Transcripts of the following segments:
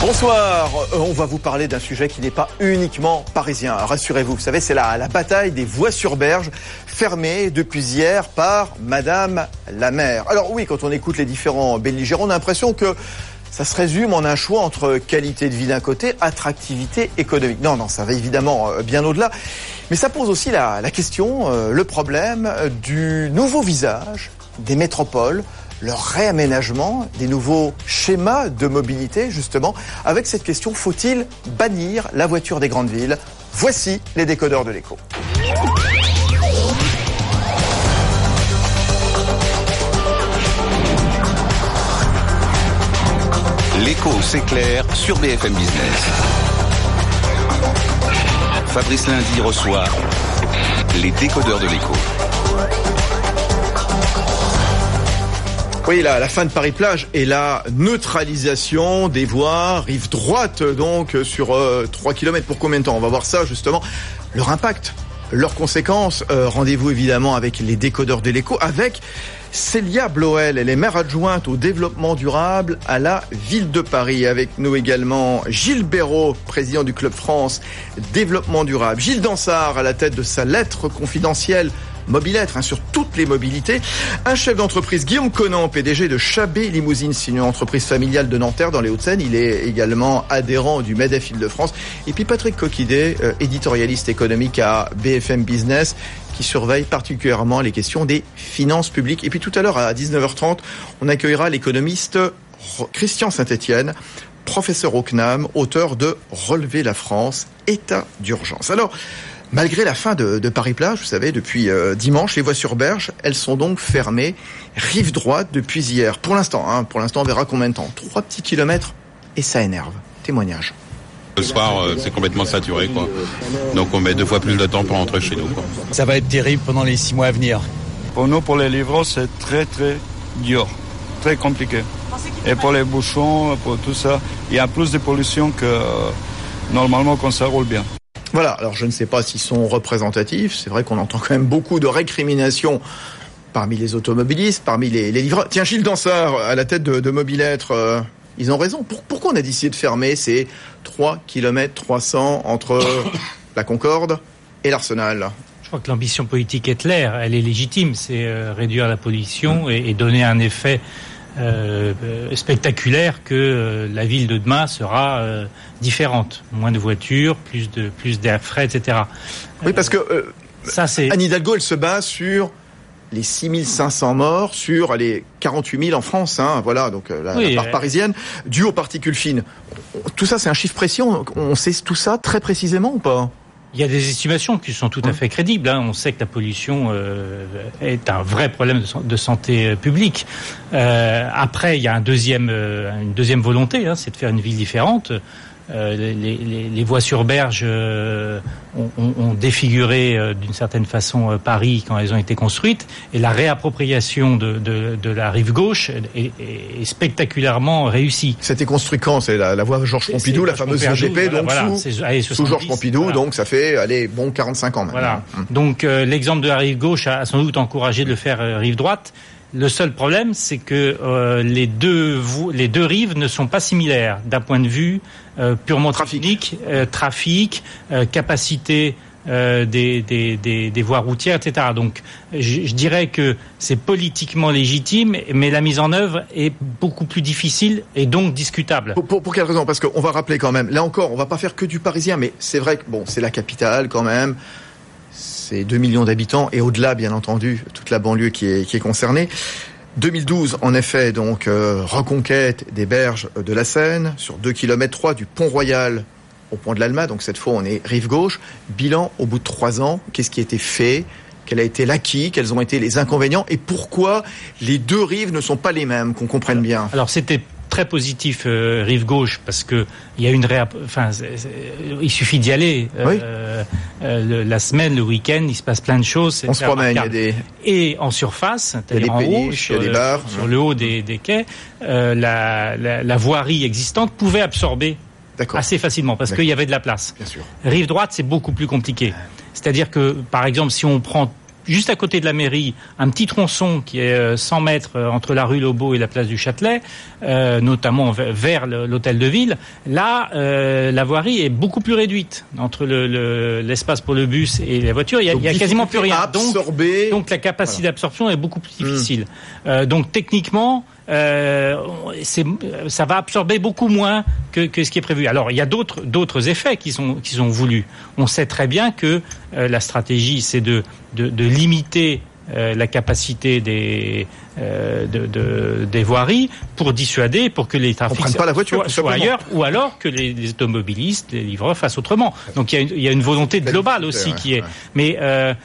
Bonsoir, on va vous parler d'un sujet qui n'est pas uniquement parisien. Rassurez-vous, vous savez, c'est la bataille des voies sur berge, fermées depuis hier par Madame la maire. Alors oui, quand on écoute les différents belligérants, on a l'impression que ça se résume en un choix entre qualité de vie d'un côté, attractivité économique. Non, ça va évidemment bien au-delà. Mais ça pose aussi la question, le problème du nouveau visage des métropoles, leur réaménagement, des nouveaux schémas de mobilité, justement. Avec cette question, faut-il bannir la voiture des grandes villes ? Voici les décodeurs de l'écho. L'écho s'éclaire sur BFM Business. Fabrice Lundi reçoit les décodeurs de l'écho. Oui, la fin de Paris-Plage et la neutralisation des voies rive droite, donc sur 3 km. Pour combien de temps ? On va voir ça, justement. Leur impact, leurs conséquences. Rendez-vous évidemment avec les décodeurs de l'écho, avec Célia Bloel. Elle est maire adjointe au développement durable à la ville de Paris. Avec nous également Gilles Béraud, président du Club France Développement Durable. Gilles Dansard à la tête de sa lettre confidentielle Mobilettre, sur toutes les mobilités. Un chef d'entreprise, Guillaume Conan, PDG de Chabet Limousine, c'est une entreprise familiale de Nanterre dans les Hauts-de-Seine. Il est également adhérent du MEDEF Île-de-France. Et puis Patrick Coquidet, éditorialiste économique à BFM Business, qui surveille particulièrement les questions des finances publiques. Et puis tout à l'heure, à 19h30, on accueillera l'économiste Christian Saint-Etienne, professeur au CNAM, auteur de Relever la France, état d'urgence. Alors, malgré la fin de Paris-Plage, vous savez, depuis dimanche, les voies sur berge, elles sont donc fermées, rive droite depuis hier. Pour l'instant, on verra combien de temps. 3 petits kilomètres et ça énerve. Témoignage. Le soir, c'est complètement saturé, quoi. Donc on met 2 fois plus de temps pour rentrer chez nous, quoi. Ça va être terrible pendant les 6 mois à venir. Pour nous, pour les livreurs, c'est très très dur, très compliqué. Et pour les bouchons, pour tout ça, il y a plus de pollution que normalement quand ça roule bien. Voilà, alors je ne sais pas s'ils sont représentatifs, c'est vrai qu'on entend quand même beaucoup de récriminations parmi les automobilistes, parmi les livreurs. Tiens, Gilles Dansard, à la tête de Mobilettre, ils ont raison. Pourquoi on a décidé de fermer ces 3 km 300 entre la Concorde et l'Arsenal ? Je crois que l'ambition politique est claire, elle est légitime, c'est réduire la pollution et donner un effet spectaculaire que la ville de demain sera différente. Moins de voitures, plus d'air frais, etc. Oui, parce que Anne Hidalgo, elle se base sur les 6500 morts, sur les 48 000 en France, voilà, donc la part parisienne, due aux particules fines. Tout ça, c'est un chiffre précis, on sait tout ça très précisément ou pas ? Il y a des estimations qui sont tout à fait crédibles. On sait que la pollution est un vrai problème de santé publique. Après, il y a une deuxième volonté, c'est de faire une ville différente. Les voies sur berge ont défiguré d'une certaine façon Paris quand elles ont été construites, et la réappropriation de la rive gauche est spectaculairement réussie. C'était construit quand ? C'est la voie Georges Pompidou, la fameuse VGP, donc sous Georges Pompidou, voilà. Donc ça fait 45 ans maintenant. Voilà. Donc l'exemple de la rive gauche a sans doute encouragé de le faire rive droite. Le seul problème, c'est que les deux rives ne sont pas similaires d'un point de vue purement technique, trafic, capacité des voies routières, etc. Donc, je dirais que c'est politiquement légitime, mais la mise en œuvre est beaucoup plus difficile et donc discutable. Pour quelle raison ? Parce qu'on va rappeler quand même, là encore, on va pas faire que du parisien, mais c'est vrai que c'est la capitale quand même. C'est 2 millions d'habitants et au-delà, bien entendu, toute la banlieue qui est concernée. 2012, en effet, donc reconquête des berges de la Seine sur 2 km 3 du Pont Royal au pont de l'Alma. Donc cette fois, on est rive gauche. Bilan au bout de 3 ans. Qu'est-ce qui a été fait ? Quel a été l'acquis ? Quels ont été les inconvénients ? Et pourquoi les deux rives ne sont pas les mêmes ? Qu'on comprenne bien. Alors c'était très positif rive gauche parce que il y a une il suffit d'y aller. Oui. La semaine, le week-end, il se passe plein de choses. On se promène, il y a des... Et en surface, c'est-à-dire en haut, sur les bars, sur le haut des quais, la voirie existante pouvait absorber assez facilement parce qu'il y avait de la place. Bien sûr. Rive droite, c'est beaucoup plus compliqué. C'est-à-dire que, par exemple, si on prend juste à côté de la mairie, un petit tronçon qui est 100 mètres entre la rue Lobau et la place du Châtelet, notamment vers l'hôtel de ville. Là, la voirie est beaucoup plus réduite entre l'espace pour le bus et la voiture. Il y a quasiment plus rien. Donc la capacité d'absorption est beaucoup plus difficile. Donc techniquement, ça va absorber beaucoup moins que ce qui est prévu. Alors il y a d'autres effets qui sont voulus. On sait très bien que la stratégie, c'est de limiter la capacité des voiries pour dissuader, pour que les trafics soient ailleurs, ou alors que les automobilistes, les livreurs fassent autrement. Donc il y a une volonté globale aussi qui est. Mais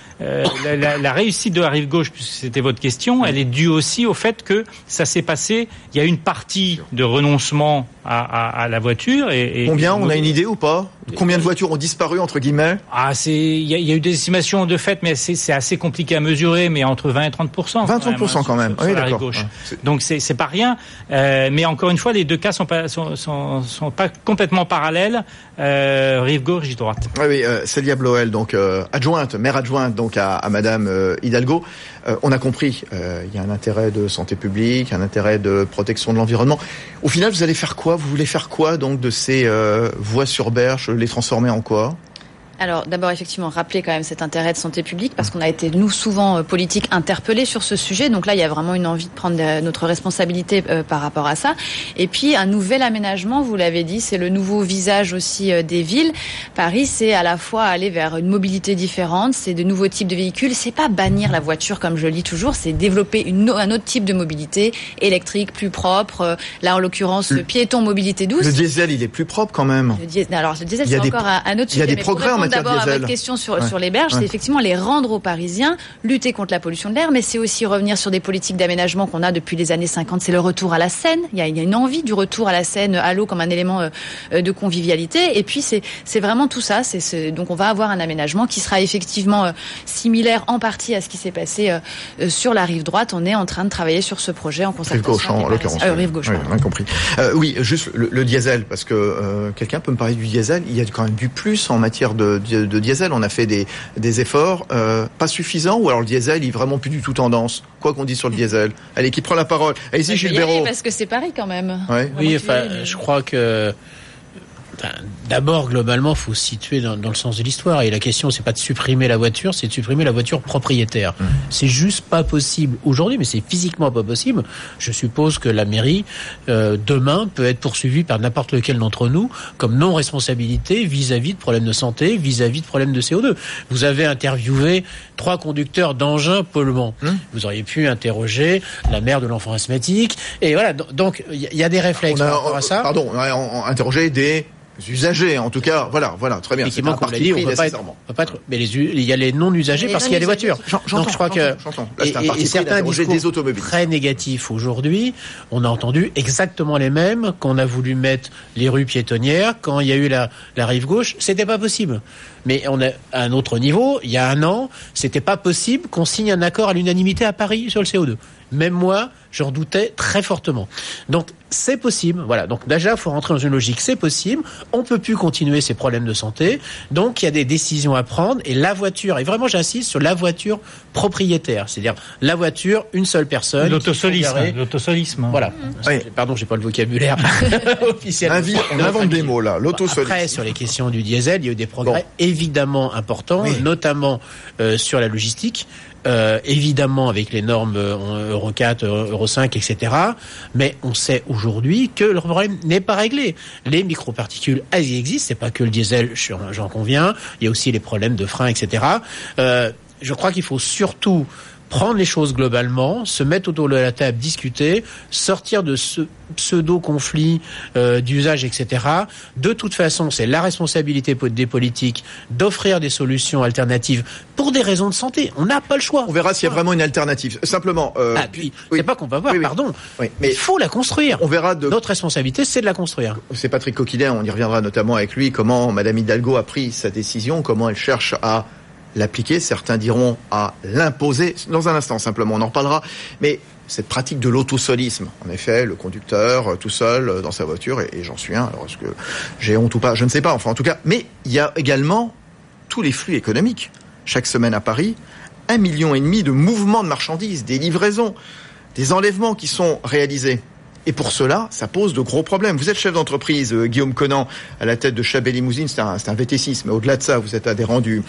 la réussite de la rive gauche, puisque c'était votre question, elle est due aussi au fait que ça s'est passé. Il y a une partie de renoncement à la voiture. Combien on a une idée ou pas? Combien de voitures ont disparu entre guillemets? Il y a eu des estimations de fait, mais c'est assez compliqué à mesurer, mais entre 20 et 30%. 20-30% quand même. Oui, d'accord. Gauche. Donc c'est pas rien, mais encore une fois, les deux cas sont pas complètement parallèles. Rive gauche, rive droite. Oui, Célia Bloel, donc maire adjointe donc à Madame Hidalgo. On a compris, il y a un intérêt de santé publique, un intérêt de protection de l'environnement. Au final, vous allez faire quoi? Vous voulez faire quoi donc de ces voies sur berge? Les transformer en quoi? Alors d'abord effectivement rappeler quand même cet intérêt de santé publique parce qu'on a été nous souvent politiques interpellés sur ce sujet, donc là il y a vraiment une envie de prendre notre responsabilité par rapport à ça. Et puis un nouvel aménagement, vous l'avez dit, c'est le nouveau visage aussi des villes. Paris, c'est à la fois aller vers une mobilité différente, c'est de nouveaux types de véhicules, c'est pas bannir la voiture comme je le dis toujours, c'est développer un autre type de mobilité électrique, plus propre, là en l'occurrence le piéton mobilité douce. Le diesel il est plus propre quand même. Le diesel c'est encore un autre sujet. Il y a des progrès en matière d'abord à votre question sur les berges, c'est effectivement les rendre aux Parisiens, lutter contre la pollution de l'air, mais c'est aussi revenir sur des politiques d'aménagement qu'on a depuis les années 50. C'est le retour à la Seine. Il y a une envie du retour à la Seine, à l'eau comme un élément de convivialité. Et puis c'est vraiment tout ça. Donc on va avoir un aménagement qui sera effectivement similaire en partie à ce qui s'est passé sur la rive droite. On est en train de travailler sur ce projet en concertation. Rive gauche en l'occurrence. Rive gauche. Oui, on a compris. Oui, juste le diesel, parce que quelqu'un peut me parler du diesel. Il y a quand même du plus en matière de diesel. On a fait des efforts, pas suffisants, ou alors le diesel il est vraiment plus du tout tendance. Quoi qu'on dise sur le diesel. Allez, qui prend la parole? Allez-y, Gilles Béraud. Parce que c'est Paris quand même. Ouais. Oui, je crois que d'abord, globalement, faut se situer dans le sens de l'histoire. Et la question, c'est pas de supprimer la voiture, c'est de supprimer la voiture propriétaire. C'est juste pas possible aujourd'hui, mais c'est physiquement pas possible. Je suppose que la mairie, demain, peut être poursuivie par n'importe lequel d'entre nous comme non-responsabilité vis-à-vis de problèmes de santé, vis-à-vis de problèmes de CO2. Vous avez interviewé 3 conducteurs d'engins polluants. Vous auriez pu interroger la mère de l'enfant asthmatique. Et voilà. Donc, il y a des réflexes par rapport à ça. Pardon, on a interrogé des usagers, en tout cas, voilà, très bien. Effectivement, comme on l'a dit, on peut pas être, mais il y a les non-usagers parce qu'il y a les voitures. Donc je crois que et certains discours très négatifs aujourd'hui, on a entendu exactement les mêmes qu'on a voulu mettre les rues piétonnières quand il y a eu la rive gauche, c'était pas possible. Mais on a à un autre niveau, il y a un an, c'était pas possible qu'on signe un accord à l'unanimité à Paris sur le CO2. Même moi, j'en doutais très fortement. Donc, c'est possible. Voilà. Donc, déjà, il faut rentrer dans une logique. C'est possible. On peut plus continuer ces problèmes de santé. Donc, il y a des décisions à prendre. Et la voiture, et vraiment, j'insiste sur la voiture propriétaire. C'est-à-dire, la voiture, une seule personne. L'autosolisme. Voilà. Oui. Pardon, j'ai pas le vocabulaire officiel. On invente des mots, là. L'autosolisme. Après, sur les questions du diesel, il y a eu des progrès évidemment importants, notamment sur la logistique. Évidemment avec les normes Euro 4, Euro 5, etc. Mais on sait aujourd'hui que le problème n'est pas réglé. Les microparticules, elles y existent. C'est pas que le diesel, j'en conviens. Il y a aussi les problèmes de frein, etc. Je crois qu'il faut surtout prendre les choses globalement, se mettre autour de la table, discuter, sortir de ce pseudo-conflit d'usage, etc. De toute façon, c'est la responsabilité des politiques d'offrir des solutions alternatives pour des raisons de santé. On n'a pas le choix. On verra s'il y a vraiment une alternative. Simplement... c'est pas qu'on va voir, pardon. Oui, mais il faut la construire. On verra Notre responsabilité, c'est de la construire. C'est Patrick Coquillet, on y reviendra notamment avec lui, comment Madame Hidalgo a pris sa décision, comment elle cherche à l'appliquer, certains diront à l'imposer. Dans un instant, simplement, on en reparlera. Mais cette pratique de l'autosolisme, en effet, le conducteur tout seul dans sa voiture, et j'en suis un, alors est-ce que j'ai honte ou pas, je ne sais pas, enfin en tout cas. Mais il y a également tous les flux économiques. Chaque semaine à Paris, 1,5 million de mouvements de marchandises, des livraisons, des enlèvements qui sont réalisés. Et pour cela, ça pose de gros problèmes. Vous êtes chef d'entreprise, Guillaume Conant, à la tête de Chabet Limousine, c'est un VT6, mais au-delà de ça, vous êtes adhérent du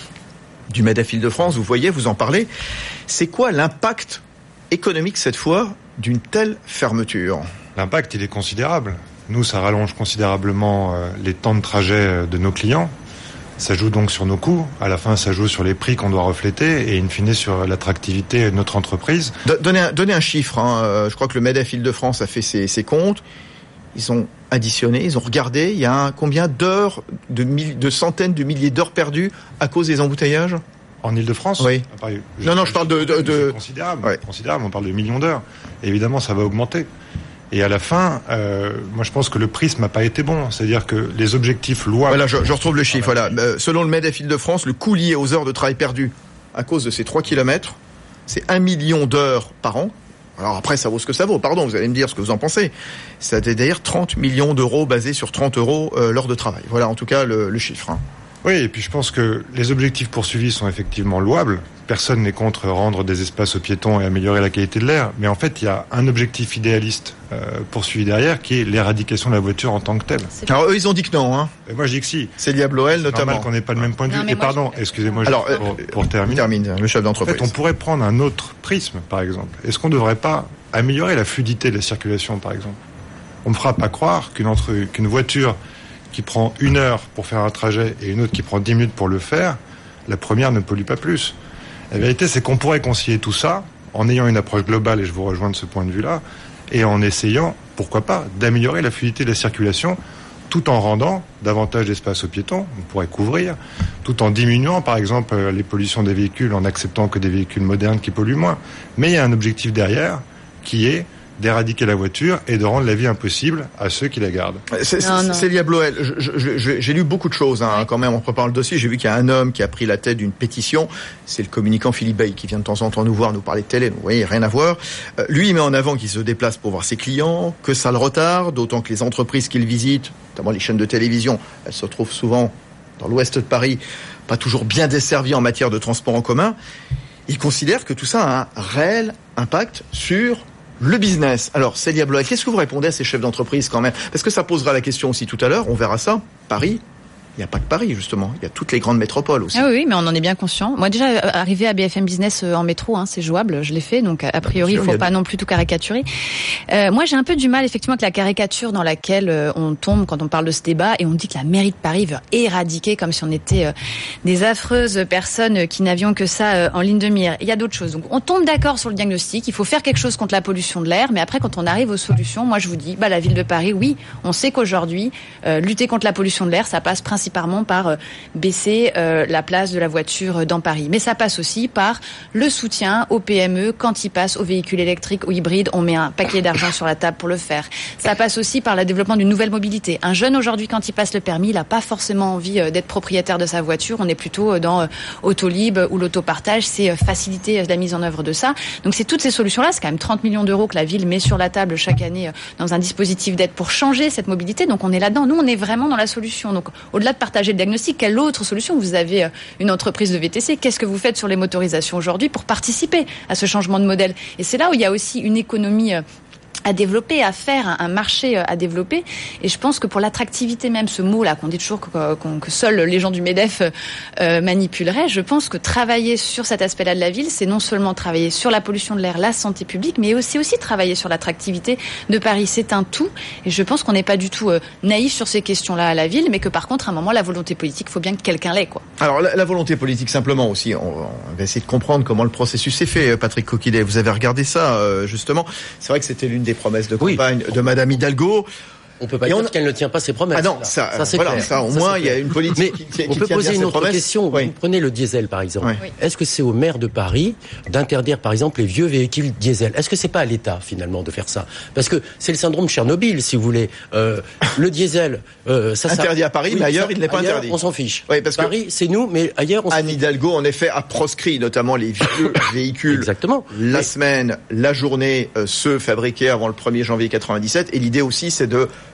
MEDEF Île-de-France, vous voyez, vous en parlez. C'est quoi l'impact économique, cette fois, d'une telle fermeture ? L'impact, il est considérable. Nous, ça rallonge considérablement les temps de trajet de nos clients. Ça joue donc sur nos coûts. À la fin, ça joue sur les prix qu'on doit refléter et in fine sur l'attractivité de notre entreprise. Donnez un chiffre. Je crois que le MEDEF Île-de-France a fait ses comptes. Ils ont additionné, ils ont regardé. Il y a combien d'heures, de centaines de milliers d'heures perdues à cause des embouteillages ? En Île-de-France ? Oui. Non, je parle de... C'est considérable, ouais. Considérable. On parle de millions d'heures. Et évidemment, ça va augmenter. Et à la fin, moi je pense que le prisme n'a pas été bon. C'est-à-dire que les objectifs louables... Voilà, je retrouve le chiffre. Voilà. Selon le MEDEF Île-de-France, le coût lié aux heures de travail perdues à cause de ces 3 kilomètres, c'est 1 million d'heures par an. Alors après, ça vaut ce que ça vaut. Pardon, vous allez me dire ce que vous en pensez. Ça veut dire 30 millions d'euros basés sur 30 euros l'heure de travail. Voilà en tout cas le chiffre. Oui, et puis je pense que les objectifs poursuivis sont effectivement louables. Personne n'est contre rendre des espaces aux piétons et améliorer la qualité de l'air. Mais en fait, il y a un objectif idéaliste poursuivi derrière, qui est l'éradication de la voiture en tant que telle. Alors eux, ils ont dit que non. Et moi, je dis que si. C'est Liabloel, notamment. C'est normal qu'on n'ait pas le même point de vue. Et pardon, excusez-moi, pour terminer. Termine, le chef d'entreprise. En fait, on pourrait prendre un autre prisme, par exemple. Est-ce qu'on ne devrait pas améliorer la fluidité de la circulation, par exemple ? On ne me fera pas croire qu'une voiture qui prend 1 heure pour faire un trajet et une autre qui prend 10 minutes pour le faire, la première ne pollue pas plus. La vérité, c'est qu'on pourrait concilier tout ça en ayant une approche globale, et je vous rejoins de ce point de vue-là, et en essayant, pourquoi pas, d'améliorer la fluidité de la circulation tout en rendant davantage d'espace aux piétons, on pourrait couvrir, tout en diminuant, par exemple, les pollutions des véhicules en acceptant que des véhicules modernes qui polluent moins. Mais il y a un objectif derrière qui est d'éradiquer la voiture et de rendre la vie impossible à ceux qui la gardent. C'est Liabloel. J'ai lu beaucoup de choses quand même en préparant le dossier. J'ai vu qu'il y a un homme qui a pris la tête d'une pétition. C'est le communicant Philippe Bay qui vient de temps en temps nous voir, nous parler de télé. Donc, vous voyez, rien à voir. Lui, il met en avant qu'il se déplace pour voir ses clients, que ça le retarde, d'autant que les entreprises qu'il visite, notamment les chaînes de télévision, elles se trouvent souvent dans l'ouest de Paris, pas toujours bien desservies en matière de transport en commun. Il considère que tout ça a un réel impact sur le business. Alors, Célia Blois, qu'est-ce que vous répondez à ces chefs d'entreprise quand même ? Parce que ça posera la question aussi tout à l'heure, on verra ça. Paris, il n'y a pas que Paris, justement. Il y a toutes les grandes métropoles aussi. Ah oui, mais on en est bien conscient. Moi, déjà, arriver à BFM Business en métro, c'est jouable. Je l'ai fait. Donc, a priori, il ne faut pas non plus tout caricaturer. Moi, j'ai un peu du mal, effectivement, avec la caricature dans laquelle on tombe quand on parle de ce débat et on dit que la mairie de Paris veut éradiquer comme si on était des affreuses personnes qui n'avions que ça en ligne de mire. Il y a d'autres choses. Donc, on tombe d'accord sur le diagnostic. Il faut faire quelque chose contre la pollution de l'air. Mais après, quand on arrive aux solutions, moi, je vous dis, la ville de Paris, oui, on sait qu'aujourd'hui, lutter contre la pollution de l'air, ça passe principalement par baisser la place de la voiture dans Paris. Mais ça passe aussi par le soutien aux PME quand ils passent aux véhicules électriques ou hybrides. On met un paquet d'argent sur la table pour le faire. Ça passe aussi par le développement d'une nouvelle mobilité. Un jeune aujourd'hui, quand il passe le permis, il n'a pas forcément envie d'être propriétaire de sa voiture. On est plutôt dans Autolib ou l'autopartage. C'est faciliter la mise en œuvre de ça. Donc c'est toutes ces solutions-là. C'est quand même 30 millions d'euros que la ville met sur la table chaque année dans un dispositif d'aide pour changer cette mobilité. Donc on est là-dedans. Nous, on est vraiment dans la solution. Donc au-delà de partager le diagnostic, quelle autre solution ? Vous avez une entreprise de VTC, qu'est-ce que vous faites sur les motorisations aujourd'hui pour participer à ce changement de modèle ? Et c'est là où il y a aussi une économie à développer, à faire, un marché à développer. Et je pense que pour l'attractivité même, ce mot-là qu'on dit toujours que seuls les gens du MEDEF manipuleraient, je pense que travailler sur cet aspect-là de la ville, c'est non seulement travailler sur la pollution de l'air, la santé publique, mais aussi travailler sur l'attractivité de Paris. C'est un tout. Et je pense qu'on n'est pas du tout naïf sur ces questions-là à la ville, mais que par contre, à un moment, la volonté politique, il faut bien que quelqu'un l'ait, quoi. Alors, la volonté politique, simplement aussi, on va essayer de comprendre comment le processus s'est fait. Patrick Coquillet, vous avez regardé ça, justement. C'est vrai que c'était l'une des promesses de campagne de Madame Hidalgo. On peut pas dire qu'elle ne tient pas ses promesses. Ah non, ça c'est clair. Ça, au moins, il y a une politique qui tient bien ses promesses. On peut poser une autre question. Oui. Vous prenez le diesel, par exemple. Oui. Est-ce que c'est au maire de Paris d'interdire, par exemple, les vieux véhicules diesel ? Est-ce que c'est pas à l'État, finalement, de faire ça ? Parce que c'est le syndrome de Tchernobyl, si vous voulez. Le diesel, ça... Interdit à Paris, mais ailleurs, il ne l'est pas interdit. On s'en fiche. Oui, parce Paris, c'est nous, mais ailleurs, on s'en fiche. Anne Hidalgo, en effet, a proscrit, notamment les vieux véhicules. Exactement. La semaine, la journée, ceux fabriqués avant le 1er janvier 97. Et l'idée aussi, c'est de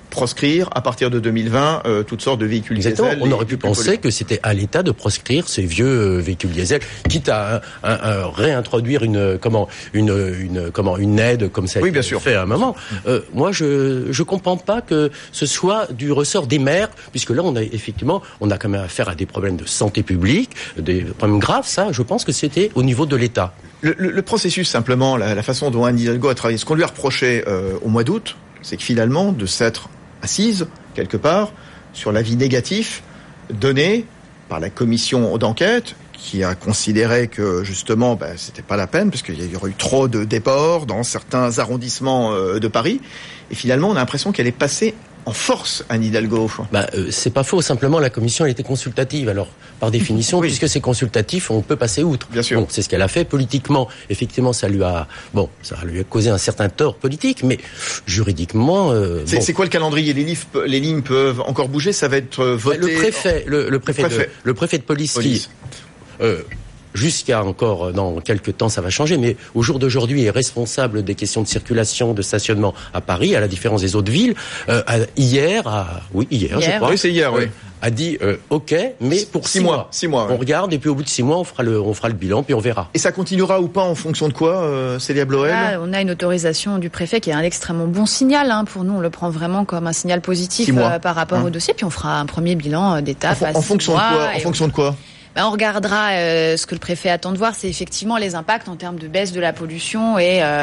proscrire à partir de 2020 toutes sortes de véhicules Exactement. diesel. On aurait pu penser que c'était à l'État de proscrire ces vieux véhicules diesel, quitte à réintroduire une aide comme ça a été fait à un moment. Moi, je comprends pas que ce soit du ressort des maires, puisque là, on a quand même affaire à des problèmes de santé publique, des problèmes graves. Ça, je pense que c'était au niveau de l'État. Le processus, simplement, la façon dont Anne Hidalgo a travaillé, ce qu'on lui a reproché au mois d'août, c'est que finalement, de s'être assise, quelque part, sur l'avis négatif donné par la commission d'enquête, qui a considéré que, justement, c'était pas la peine, parce qu'il y aurait eu trop de déports dans certains arrondissements de Paris. Et finalement, on a l'impression qu'elle est passée en force, Anne Hidalgo. C'est pas faux. Simplement, la commission, elle était consultative. Alors, par définition, puisque c'est consultatif, on peut passer outre. Bien sûr. Bon, c'est ce qu'elle a fait politiquement. Effectivement, ça lui a causé un certain tort politique, mais juridiquement, c'est quoi le calendrier? Les lignes peuvent encore bouger. Ça va être voté. Le préfet de police. Jusqu'à encore dans quelques temps, ça va changer, mais au jour d'aujourd'hui, est responsable des questions de circulation, de stationnement à Paris, à la différence des autres villes. Hier, je crois. Oui, c'est hier, oui. A dit OK, mais pour 6 mois. 6 mois. On regarde et puis au bout de 6 mois, on fera le bilan puis on verra. Et ça continuera ou pas en fonction de quoi, Célia Bloel? On a une autorisation du préfet qui est un extrêmement bon signal. Pour nous, on le prend vraiment comme un signal positif par rapport au dossier. Puis on fera un premier bilan d'étape. En fonction de quoi? En fonction de quoi? On regardera ce que le préfet attend de voir, c'est effectivement les impacts en termes de baisse de la pollution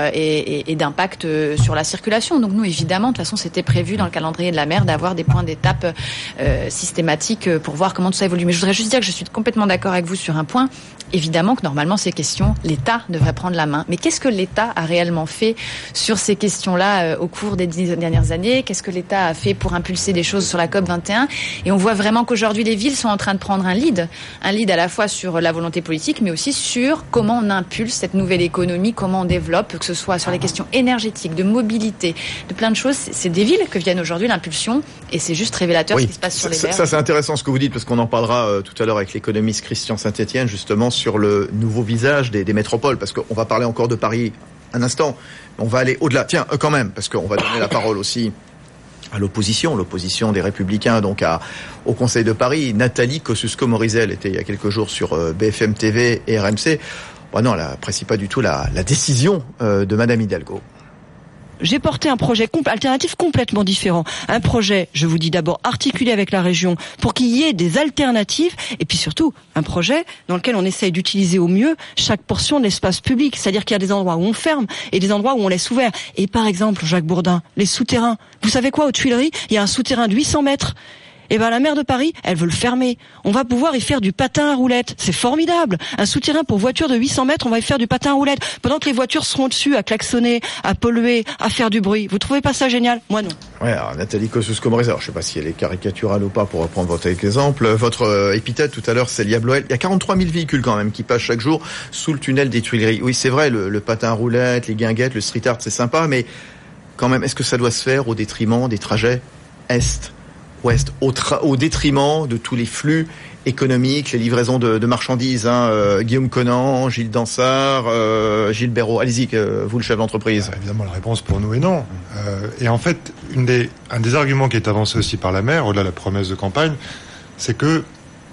et d'impact sur la circulation. Donc nous, évidemment, de toute façon, c'était prévu dans le calendrier de la maire d'avoir des points d'étape systématiques pour voir comment tout ça évolue. Mais je voudrais juste dire que je suis complètement d'accord avec vous sur un point. Évidemment que normalement, ces questions, l'État devrait prendre la main. Mais qu'est-ce que l'État a réellement fait sur ces questions-là au cours des 10 dernières années? Qu'est-ce que l'État a fait pour impulser des choses sur la COP21? Et on voit vraiment qu'aujourd'hui, les villes sont en train de prendre un lead à la fois sur la volonté politique, mais aussi sur comment on impulse cette nouvelle économie, comment on développe, que ce soit sur les questions énergétiques, de mobilité, de plein de choses. C'est des villes que viennent aujourd'hui l'impulsion, et c'est juste révélateur ce qui se passe sur les berges. Ça, c'est intéressant ce que vous dites, parce qu'on en parlera tout à l'heure avec l'économiste Christian Saint-Etienne, justement, sur le nouveau visage des métropoles, parce qu'on va parler encore de Paris un instant, on va aller au-delà. Tiens, quand même, parce qu'on va donner la parole aussi à l'opposition des Républicains, donc au Conseil de Paris. Nathalie Kosciusko-Morizet était il y a quelques jours sur BFM TV et RMC. Non, elle n'apprécie pas du tout la décision de Madame Hidalgo. J'ai porté un projet alternatif complètement différent. Un projet, je vous dis d'abord, articulé avec la région pour qu'il y ait des alternatives, et puis surtout un projet dans lequel on essaye d'utiliser au mieux chaque portion de l'espace public. C'est-à-dire qu'il y a des endroits où on ferme et des endroits où on laisse ouvert. Et par exemple, Jacques Bourdin, les souterrains. Vous savez quoi, aux Tuileries, il y a un souterrain de 800 mètres. Eh ben, la maire de Paris, elle veut le fermer. On va pouvoir y faire du patin à roulettes. C'est formidable. Un souterrain pour voitures de 800 mètres, on va y faire du patin à roulettes. Pendant que les voitures seront dessus à klaxonner, à polluer, à faire du bruit. Vous trouvez pas ça génial? Moi, non. Ouais, alors, Nathalie Kosciusko-Morizet, je sais pas si elle est caricaturale ou pas pour reprendre votre exemple. Votre épithète tout à l'heure, Célia Bloel. Il y a 43 000 véhicules quand même qui passent chaque jour sous le tunnel des Tuileries. Oui, c'est vrai, le patin à roulettes, les guinguettes, le street art, c'est sympa, mais quand même, est-ce que ça doit se faire au détriment des trajets est-ouest, au détriment de tous les flux économiques, les livraisons de marchandises, Guillaume Conan, Gilles Dansard, Gilles Béraud. Allez-y, vous le chef d'entreprise. Évidemment, la réponse pour nous est non. Et en fait, un des arguments qui est avancé aussi par la maire, au-delà de la promesse de campagne, c'est que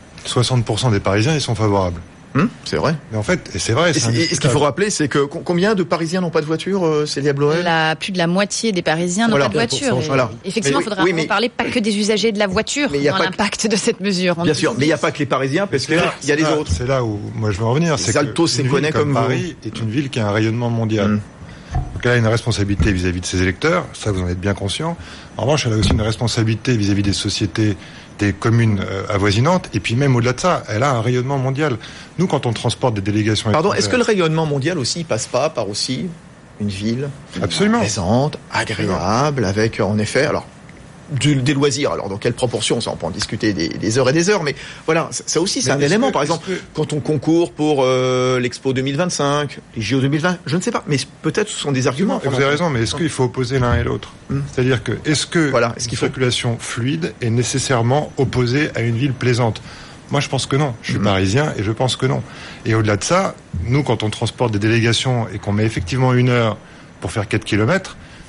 60% des Parisiens y sont favorables. C'est vrai. Mais en fait, et c'est vrai. Et ce qu'il faut rappeler, c'est que combien de Parisiens n'ont pas de voiture, Célia Bloel? Plus de la moitié des Parisiens n'ont pas de voiture. Effectivement, il faudra en parler pas que des usagers de la voiture dans l'impact de cette mesure. Bien sûr, mais il n'y a pas que les Parisiens, parce qu'il y a les autres. C'est là où moi je veux en revenir. C'est Alto Séconais comme Paris est une ville qui a un rayonnement mondial. Donc elle a une responsabilité vis-à-vis de ses électeurs, ça vous en êtes bien conscient. En revanche, elle a aussi une responsabilité vis-à-vis des sociétés, des communes avoisinantes, et puis même au-delà de ça, elle a un rayonnement mondial. Nous, quand on transporte des délégations... Pardon, est-ce que le rayonnement mondial aussi passe pas par aussi une ville plaisante, agréable, avec en effet... Alors, des loisirs, alors dans quelle proportion, ça on peut en discuter des heures et des heures, mais voilà, ça aussi c'est un élément. Par exemple, quand on concourt pour l'Expo 2025, les JO 2020, je ne sais pas, mais peut-être ce sont des arguments. Vous avez raison, mais est-ce qu'il faut opposer l'un et l'autre? C'est-à-dire que est-ce que une circulation fluide est nécessairement opposée à une ville plaisante? Moi, je pense que non. Je suis parisien et je pense que non. Et au-delà de ça, nous, quand on transporte des délégations et qu'on met effectivement 1 heure pour faire 4 kilomètres,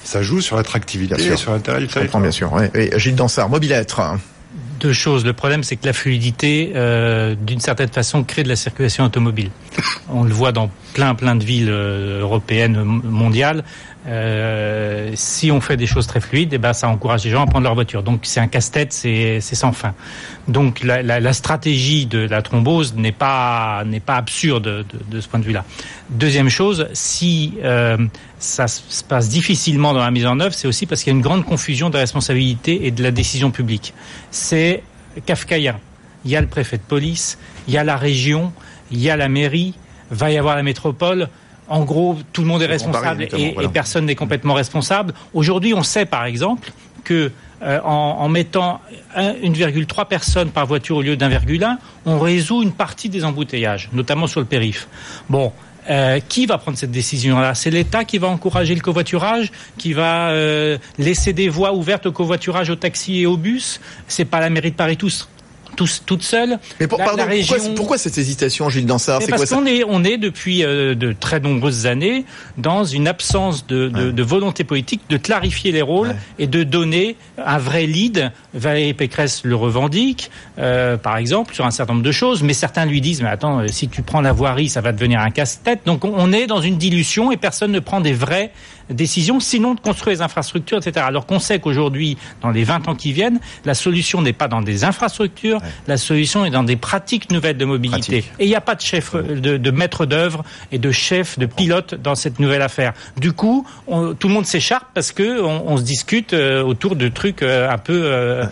ça joue sur l'attractivité et sur l'intérêt du territoire. Bien sûr. Oui. Et Gilles Dansart, Mobilettre. Deux choses. Le problème, c'est que la fluidité, d'une certaine façon, crée de la circulation automobile. On le voit dans plein de villes européennes, mondiales. Si on fait des choses très fluides, ça encourage les gens à prendre leur voiture. Donc c'est un casse-tête, c'est sans fin. Donc la stratégie de la thrombose n'est pas absurde de ce point de vue-là. Deuxième chose, si ça se passe difficilement dans la mise en œuvre, c'est aussi parce qu'il y a une grande confusion de la responsabilité et de la décision publique. C'est kafkaïen. Il y a le préfet de police, il y a la région, il y a la mairie, va y avoir la métropole. En gros, tout le monde est responsable et personne n'est complètement responsable. Aujourd'hui, on sait par exemple que en mettant 1,3 personnes par voiture au lieu d'1,1, on résout une partie des embouteillages, notamment sur le périph'. Bon. Qui va prendre cette décision-là ? C'est l'État qui va encourager le covoiturage, qui va laisser des voies ouvertes au covoiturage, aux taxis et aux bus. C'est pas la mairie de Paris toute seule. Mais pourquoi cette hésitation, Gilles Dansart ? Parce qu'on est depuis de très nombreuses années dans une absence de volonté politique de clarifier les rôles et de donner un vrai lead. Valérie Pécresse le revendique, par exemple, sur un certain nombre de choses, mais certains lui disent, mais attends, si tu prends la voirie, ça va devenir un casse-tête. Donc on est dans une dilution et personne ne prend des vraies décisions, sinon de construire les infrastructures, etc. Alors qu'on sait qu'aujourd'hui, dans les 20 ans qui viennent, la solution n'est pas dans des infrastructures, la solution est dans des pratiques nouvelles de mobilité. Et il n'y a pas de chef, de maître d'œuvre et de chef, de pilote dans cette nouvelle affaire. Du coup, tout le monde s'écharpe parce que on se discute autour de trucs un peu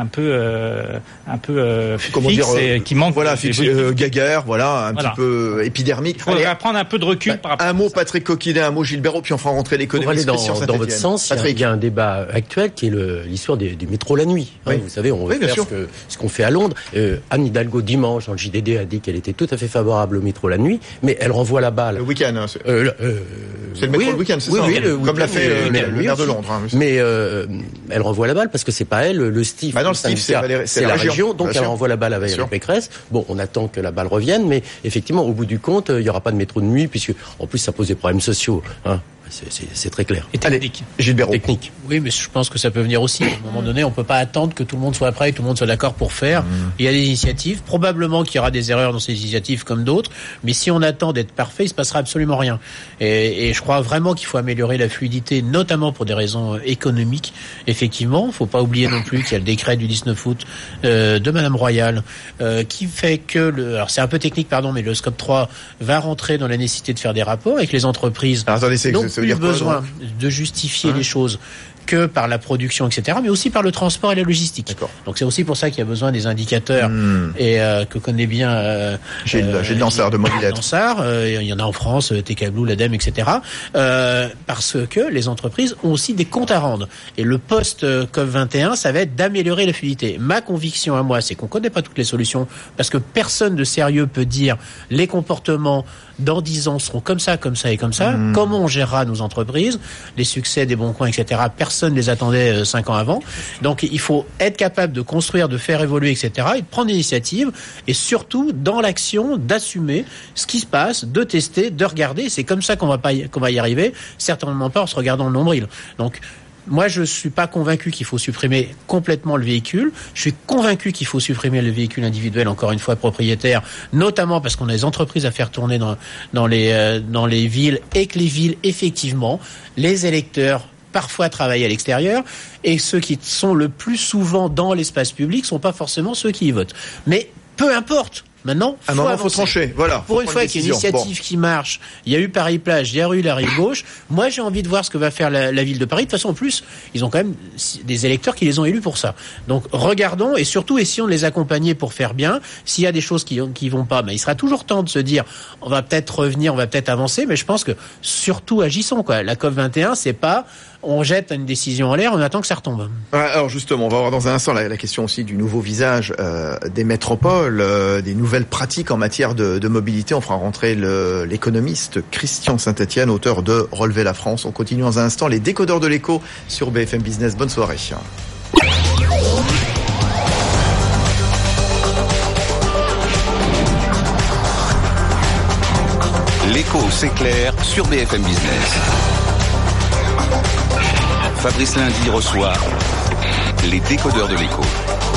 fixe et qui manque. Voilà, Gaguerre, voilà, petit peu épidermique. Il faudrait prendre un peu de recul par rapport à ça. Un mot Patrick Coquilin, un mot Gilles Béraud, puis on fera rentrer l'économie. Pour aller dans votre sens, il y a un débat actuel qui est l'histoire du métro la nuit. Oui. Vous savez, on veut faire ce qu'on fait à Londres. Anne Hidalgo, dimanche, dans le JDD, a dit qu'elle était tout à fait favorable au métro la nuit, mais elle renvoie la balle. Le week-end, c'est le métro le week-end, c'est ça. Oui, comme l'a fait le maire de Londres. Mais elle renvoie la balle parce que c'est pas elle, le STIF. Non, le STIF, c'est la région, donc elle renvoie la balle à Valérie Pécresse. Bon, on attend que la balle revienne, mais effectivement, au bout du compte, il n'y aura pas de métro de nuit, puisque en plus ça pose des problèmes sociaux. C'est très clair. Et technique. Gilles Béraud. Technique. Oui, mais je pense que ça peut venir aussi. À un moment donné, on peut pas attendre que tout le monde soit prêt et tout le monde soit d'accord pour faire. Il y a des initiatives. Probablement qu'il y aura des erreurs dans ces initiatives comme d'autres. Mais si on attend d'être parfait, il se passera absolument rien. Et je crois vraiment qu'il faut améliorer la fluidité, notamment pour des raisons économiques. Effectivement, faut pas oublier non plus qu'il y a le décret du 19 août de Madame Royal qui fait que alors c'est un peu technique, pardon, mais le scope 3 va rentrer dans la nécessité de faire des rapports avec les entreprises. Alors, attendez, plus besoin de justifier les choses que par la production, etc., mais aussi par le transport et la logistique. D'accord. Donc c'est aussi pour ça qu'il y a besoin des indicateurs et que connaît bien Gilles Dansart de Mobilettre. Il y en a en France, TK Blue, l'ADEME, etc. Parce que les entreprises ont aussi des comptes à rendre. Et le post-COP21, ça va être d'améliorer la fluidité. Ma conviction à moi, c'est qu'on connaît pas toutes les solutions parce que personne de sérieux peut dire les comportements dans 10 ans seront comme ça et comme ça. Comment on gérera nos entreprises, les succès des bons coins, etc. Personne ne les attendait 5 ans avant. Donc il faut être capable de construire, de faire évoluer, etc. et de prendre l'initiative et surtout dans l'action d'assumer ce qui se passe, de tester, de regarder. C'est comme ça qu'on va y arriver. Certainement pas en se regardant le nombril. Donc moi, je suis pas convaincu qu'il faut supprimer complètement le véhicule. Je suis convaincu qu'il faut supprimer le véhicule individuel, encore une fois propriétaire, notamment parce qu'on a des entreprises à faire tourner dans les villes et que les villes, effectivement, les électeurs parfois travaillent à l'extérieur et ceux qui sont le plus souvent dans l'espace public sont pas forcément ceux qui y votent. Mais peu importe. Maintenant, faut trancher. Voilà. Pour une fois qu'il y a une initiative qui marche, il y a eu Paris-Plage, il y a eu la rive gauche. Moi, j'ai envie de voir ce que va faire la ville de Paris. De toute façon, en plus, ils ont quand même des électeurs qui les ont élus pour ça. Donc, regardons et surtout essayons de les accompagner pour faire bien. S'il y a des choses qui vont pas, il sera toujours temps de se dire, on va peut-être revenir, on va peut-être avancer. Mais je pense que surtout agissons, quoi. La COP21, c'est pas on jette une décision en l'air, on attend que ça retombe. Alors justement, on va voir dans un instant la question aussi du nouveau visage des métropoles, des nouvelles pratiques en matière de mobilité. On fera rentrer l'économiste Christian Saint-Etienne, auteur de Relever la France. On continue dans un instant les décodeurs de l'écho sur BFM Business. Bonne soirée. L'écho s'éclaire sur BFM Business. Fabrice Lundi reçoit les décodeurs de l'écho.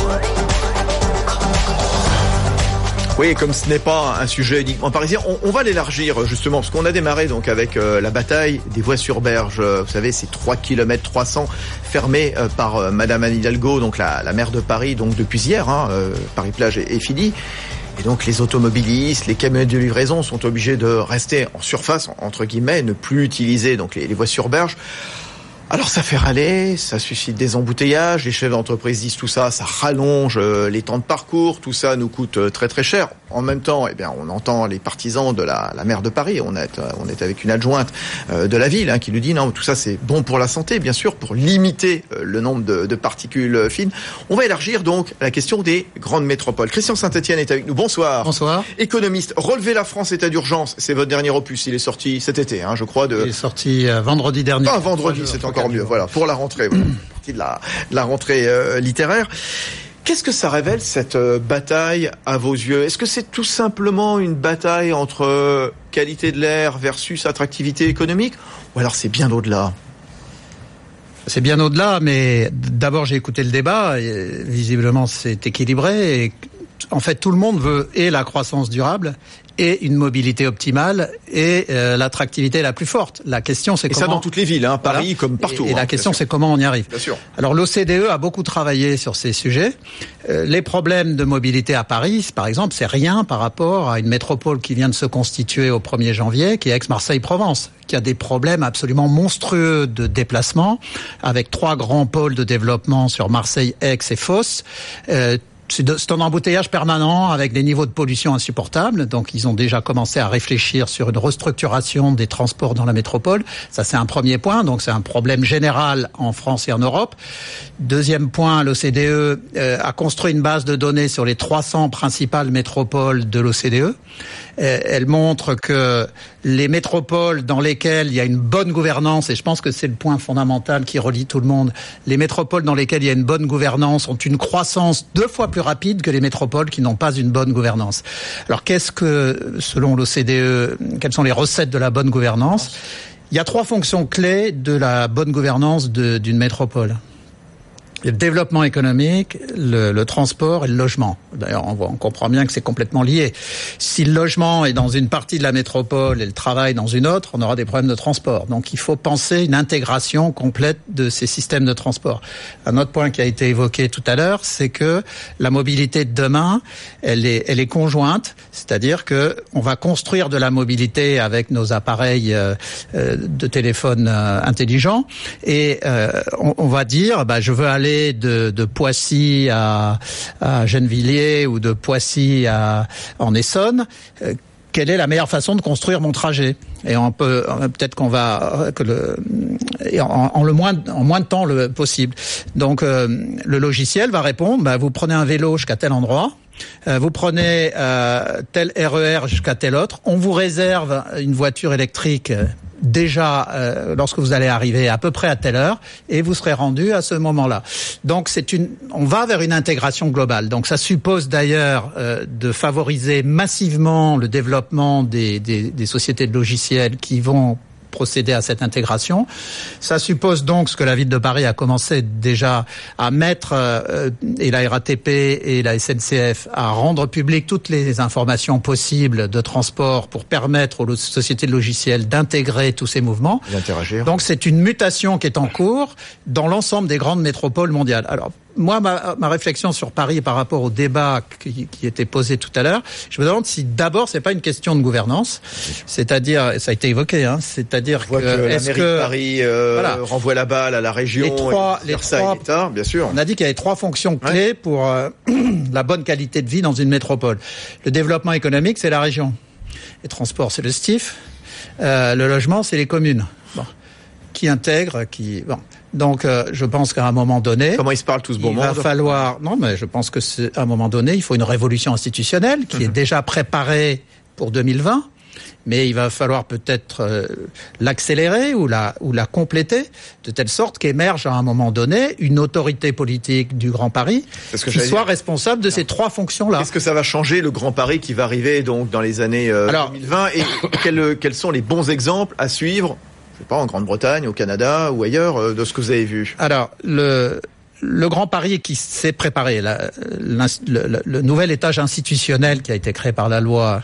Oui, comme ce n'est pas un sujet uniquement parisien, on va l'élargir justement, parce qu'on a démarré donc avec la bataille des voies sur berge. Vous savez, c'est 3 km 300 fermés par Madame Anne Hidalgo, donc la maire de Paris, donc depuis hier, Paris-Plage est fini. Et donc les automobilistes, les camionnettes de livraison sont obligés de rester en surface, entre guillemets, ne plus utiliser donc les voies sur berge. Alors ça fait râler, ça suscite des embouteillages, les chefs d'entreprise disent tout ça, ça rallonge les temps de parcours, tout ça nous coûte très très cher. En même temps, on entend les partisans de la maire de Paris, on est avec une adjointe de la ville qui nous dit non, tout ça c'est bon pour la santé, bien sûr, pour limiter le nombre de particules fines. On va élargir donc la question des grandes métropoles. Christian Saint-Etienne est avec nous, bonsoir. Bonsoir. Économiste, Relever la France, état d'urgence, c'est votre dernier opus, il est sorti cet été, je crois. Il est sorti vendredi dernier. Ah, vendredi, c'est encore mieux, voilà, pour la rentrée, partie de la rentrée littéraire. Qu'est-ce que ça révèle, cette bataille, à vos yeux? Est-ce que c'est tout simplement une bataille entre qualité de l'air versus attractivité économique, ou alors c'est bien au-delà? C'est bien au-delà, mais d'abord j'ai écouté le débat, et visiblement c'est équilibré, et en fait tout le monde veut et la croissance durable, et une mobilité optimale et l'attractivité la plus forte. La question c'est comment... Et ça dans toutes les villes, Paris comme partout. Et la question c'est comment on y arrive. Bien sûr. Alors l'OCDE a beaucoup travaillé sur ces sujets. Les problèmes de mobilité à Paris, par exemple, c'est rien par rapport à une métropole qui vient de se constituer au 1er janvier, qui est Aix-Marseille-Provence, qui a des problèmes absolument monstrueux de déplacement, avec 3 grands pôles de développement sur Marseille, Aix et Fos. C'est un embouteillage permanent avec des niveaux de pollution insupportables. Donc, ils ont déjà commencé à réfléchir sur une restructuration des transports dans la métropole. Ça, c'est un premier point. Donc, c'est un problème général en France et en Europe. Deuxième point, l'OCDE a construit une base de données sur les 300 principales métropoles de l'OCDE. Elle montre que les métropoles dans lesquelles il y a une bonne gouvernance, et je pense que c'est le point fondamental qui relie tout le monde, les métropoles dans lesquelles il y a une bonne gouvernance ont une croissance 2 fois plus rapide que les métropoles qui n'ont pas une bonne gouvernance. Alors qu'est-ce que, selon l'OCDE, quelles sont les recettes de la bonne gouvernance? Il y a 3 fonctions clés de la bonne gouvernance d'une métropole. Le développement économique, le transport et le logement. D'ailleurs, on comprend bien que c'est complètement lié. Si le logement est dans une partie de la métropole et le travail dans une autre, on aura des problèmes de transport. Donc, il faut penser une intégration complète de ces systèmes de transport. Un autre point qui a été évoqué tout à l'heure, c'est que la mobilité de demain, elle est conjointe. C'est-à-dire que on va construire de la mobilité avec nos appareils de téléphone intelligents et on va dire, je veux aller de Poissy à Gennevilliers ou de Poissy en Essonne. Quelle est la meilleure façon de construire mon trajet? Et on peut peut-être qu'on va en moins de temps le possible. Donc le logiciel va répondre, vous prenez un vélo jusqu'à tel endroit. Vous prenez tel RER jusqu'à tel autre. On vous réserve une voiture électrique déjà lorsque vous allez arriver à peu près à telle heure et vous serez rendu à ce moment-là. Donc on va vers une intégration globale. Donc ça suppose d'ailleurs de favoriser massivement le développement des sociétés de logiciels qui vont procéder à cette intégration. Ça suppose donc ce que la ville de Paris a commencé déjà à mettre, et la RATP et la SNCF, à rendre publiques toutes les informations possibles de transport pour permettre aux sociétés de logiciels d'intégrer tous ces mouvements. D'interagir. Donc c'est une mutation qui est en cours dans l'ensemble des grandes métropoles mondiales. Alors, moi, ma réflexion sur Paris par rapport au débat qui était posé tout à l'heure, je me demande si d'abord c'est pas une question de gouvernance, c'est-à-dire, ça a été évoqué, c'est-à-dire que la mairie de Paris renvoie la balle à la région, l'État, bien sûr. On a dit qu'il y avait 3 fonctions clés pour la bonne qualité de vie dans une métropole. Le développement économique, c'est la région. Les transports, c'est le STIF. Le logement, c'est les communes. Qui intègrent, Donc, je pense qu'à un moment donné... Comment ils se parlent tout ce bon monde? Il va falloir... Non, mais je pense que à un moment donné, il faut une révolution institutionnelle qui est déjà préparée pour 2020. Mais il va falloir peut-être l'accélérer ou la compléter de telle sorte qu'émerge à un moment donné une autorité politique du Grand Paris qui soit responsable de ces 3 fonctions-là. Est-ce que ça va changer le Grand Paris qui va arriver donc dans les années 2020 et quels sont les bons exemples à suivre je sais pas, en Grande-Bretagne, au Canada ou ailleurs, de ce que vous avez vu? Alors, le Grand Paris qui s'est préparé, le nouvel étage institutionnel qui a été créé par la loi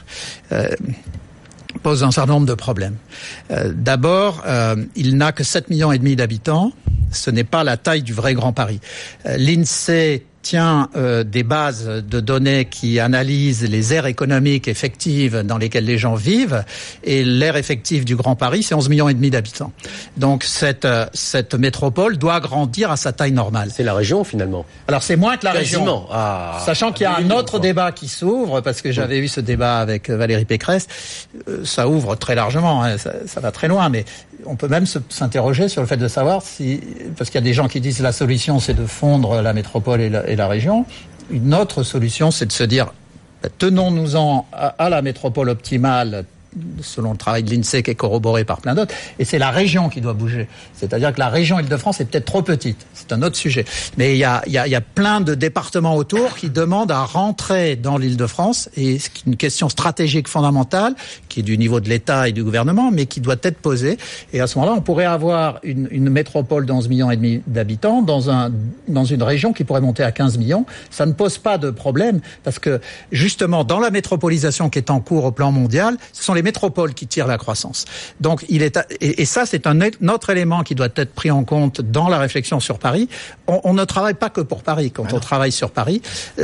pose un certain nombre de problèmes. D'abord, il n'a que 7,5 millions d'habitants. Ce n'est pas la taille du vrai Grand Paris. L'INSEE tient des bases de données qui analysent les aires économiques effectives dans lesquelles les gens vivent, et l'aire effective du Grand Paris, c'est 11,5 millions d'habitants. Donc cette métropole doit grandir à sa taille normale. C'est la région finalement. Alors c'est moins que la région. Sachant qu'il y a un autre débat qui s'ouvre, parce que j'avais eu ce débat avec Valérie Pécresse, ça ouvre très largement, hein, ça va très loin, mais on peut même s'interroger sur le fait de savoir si, parce qu'il y a des gens qui disent la solution c'est de fondre la métropole et la région. Une autre solution c'est de se dire tenons-nous-en à la métropole optimale selon le travail de l'INSEE qui est corroboré par plein d'autres, et c'est la région qui doit bouger. C'est-à-dire que la région Île-de-France est peut-être trop petite. C'est un autre sujet. Mais il y a plein de départements autour qui demandent à rentrer dans l'Île-de-France, et c'est une question stratégique fondamentale qui est du niveau de l'État et du gouvernement, mais qui doit être posée. Et à ce moment-là, on pourrait avoir une métropole d'11,5 millions d'habitants dans une région qui pourrait monter à 15 millions. Ça ne pose pas de problème, parce que justement, dans la métropolisation qui est en cours au plan mondial, ce sont les métropoles qui tirent la croissance. Donc, et ça, c'est un autre élément qui doit être pris en compte dans la réflexion sur Paris. On ne travaille pas que pour Paris. Quand on travaille sur Paris,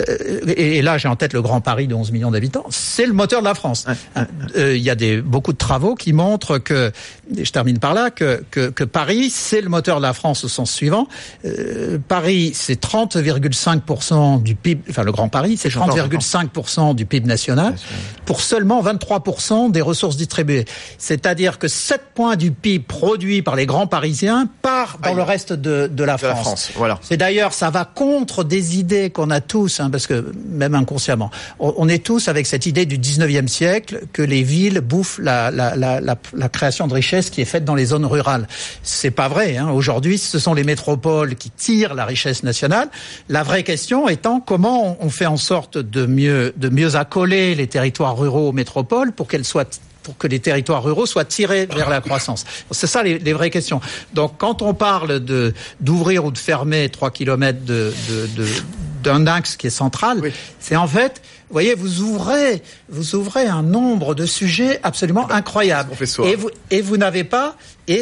et là, j'ai en tête le Grand Paris de 11 millions d'habitants, c'est le moteur de la France. Il y a beaucoup de travaux qui montrent que, et je termine par là, que Paris, c'est le moteur de la France au sens suivant. Paris, c'est 30,5% du PIB, enfin le Grand Paris, c'est 30,5% du PIB national, pour seulement 23% des ressources distribuées. C'est-à-dire que 7 points du PIB produit par les grands Parisiens part dans le reste de la France. Voilà. C'est d'ailleurs, ça va contre des idées qu'on a tous, parce que même inconsciemment, on est tous avec cette idée du 19e siècle que les villes bouffent la création de richesse qui est faite dans les zones rurales. C'est pas vrai. Aujourd'hui, ce sont les métropoles qui tirent la richesse nationale. La vraie question étant comment on fait en sorte de mieux accoler les territoires ruraux aux métropoles pour que les territoires ruraux soient tirés vers la croissance. C'est ça les vraies questions. Donc quand on parle d'ouvrir ou de fermer 3 kilomètres d'un axe qui est central, c'est en fait, vous voyez, vous ouvrez un nombre de sujets absolument incroyables. Et vous n'avez pas